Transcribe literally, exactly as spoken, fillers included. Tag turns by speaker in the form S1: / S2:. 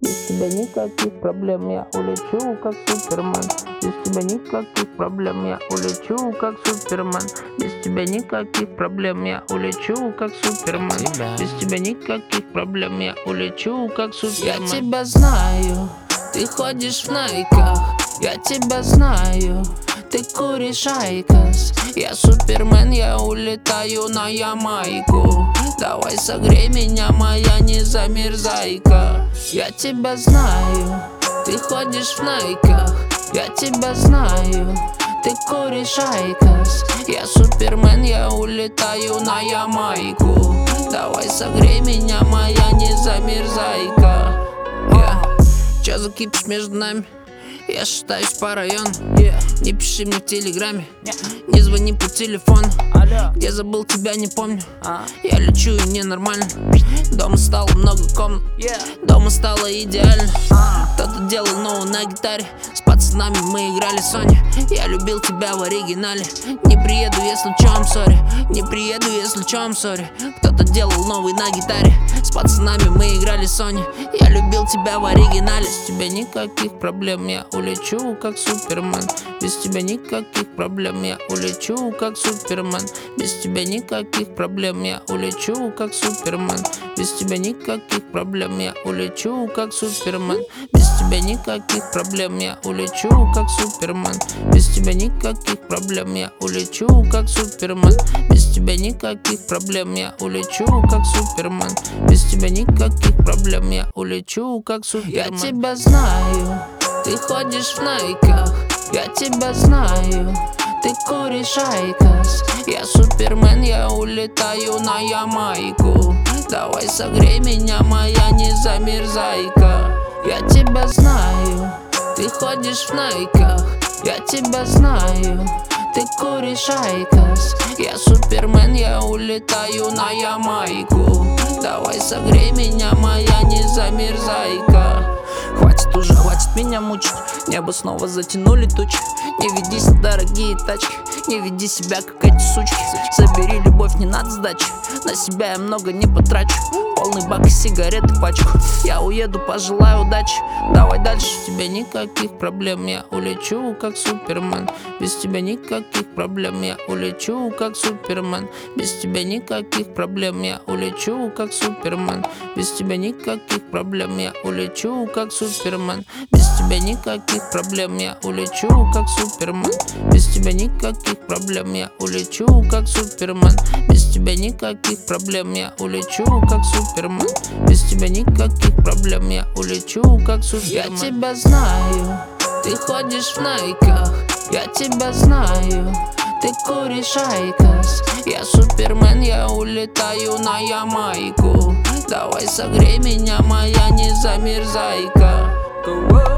S1: Без тебя никаких проблем, я улечу как Супермен. Без тебя никаких проблем, я улечу как Супермен. Без тебя никаких проблем, я улечу как Супермен. Без тебя никаких проблем, я улечу как Супермен.
S2: Я тебя знаю, ты ходишь в найках. Я тебя знаю, ты куришь айкос. Я Супермен, я улетаю на Ямайку. Давай согрей меня, моя незамерзайка. Я тебя знаю, ты ходишь в найках. Я тебя знаю, ты куришь айкос. Я Супермен, я улетаю на Ямайку. Давай согрей меня, моя незамерзайка. yeah. Чё закипишь между нами? Я шатаюсь по району. yeah. Не пиши мне в телеграме, yeah. Не звони по телефону. Алло. Где забыл, тебя не помню. а. Я лечу и ненормально. Дома стало много комнат, yeah. Дома стало идеально. а. Кто-то делал новую на гитаре. С пацанами мы играли Sony. Я любил тебя в оригинале. Не приеду, если чё, I'm sorry. Не приеду, если чё, I'm sorry. Кто-то делал новый на гитаре. С пацанами мы играли Sony. Я любил тебя в оригинале.
S1: Без тебя никаких проблем, я улечу как Супермен. Без тебя никаких проблем, я улечу как Супермен. Без тебя никаких проблем, я улечу как Супермен. Без тебя никаких проблем, я улечу как Супермен. Без тебя никаких проблем, я улечу как Супермен. Без тебя никаких проблем, я улечу как Супермен. Без тебя никаких проблем, я улечу как Супермен. Без тебя никаких проблем, я улечу как Супермен.
S2: Я тебя знаю, ты ходишь в найках. Я тебя знаю, ты куришь айкос. Я Супермен, я улетаю на Ямайку. Давай согрей меня, моя незамерзайка. Я тебя знаю, ты ходишь в найках. Я тебя знаю, ты куришь айкос. Я Супермен, я улетаю на Ямайку. Давай согрей меня, моя незамерзайка.
S3: Хватит уже, хватит меня мучить. Небо снова затянули тучи. Не ведись на дорогие тачки. Не веди себя, как эти сучки. Забери любовь, не надо сдачи. На себя я много не потрачу. Полный бак сигарет и пачку. Я уеду, пожелаю удачи. Давай дальше.
S1: Без тебя никаких проблем, я улечу как Супермен. Без тебя никаких проблем, я улечу как Супермен. Без тебя никаких проблем, я улечу как Супермен. Без тебя никаких проблем, я улечу как Супермен. Без тебя никаких проблем, я улечу как Супермен. Без тебя никаких проблем, я улечу как Супермен. Без тебя никаких проблем, я улечу как Супермен. Без тебя никаких проблем, я улечу как Супермен.
S2: Я тебя знаю, ты ходишь в найках. Я тебя знаю, ты куришь айкос. Я Супермен, я улетаю на Ямайку. Давай согрей меня, моя незамерзайка.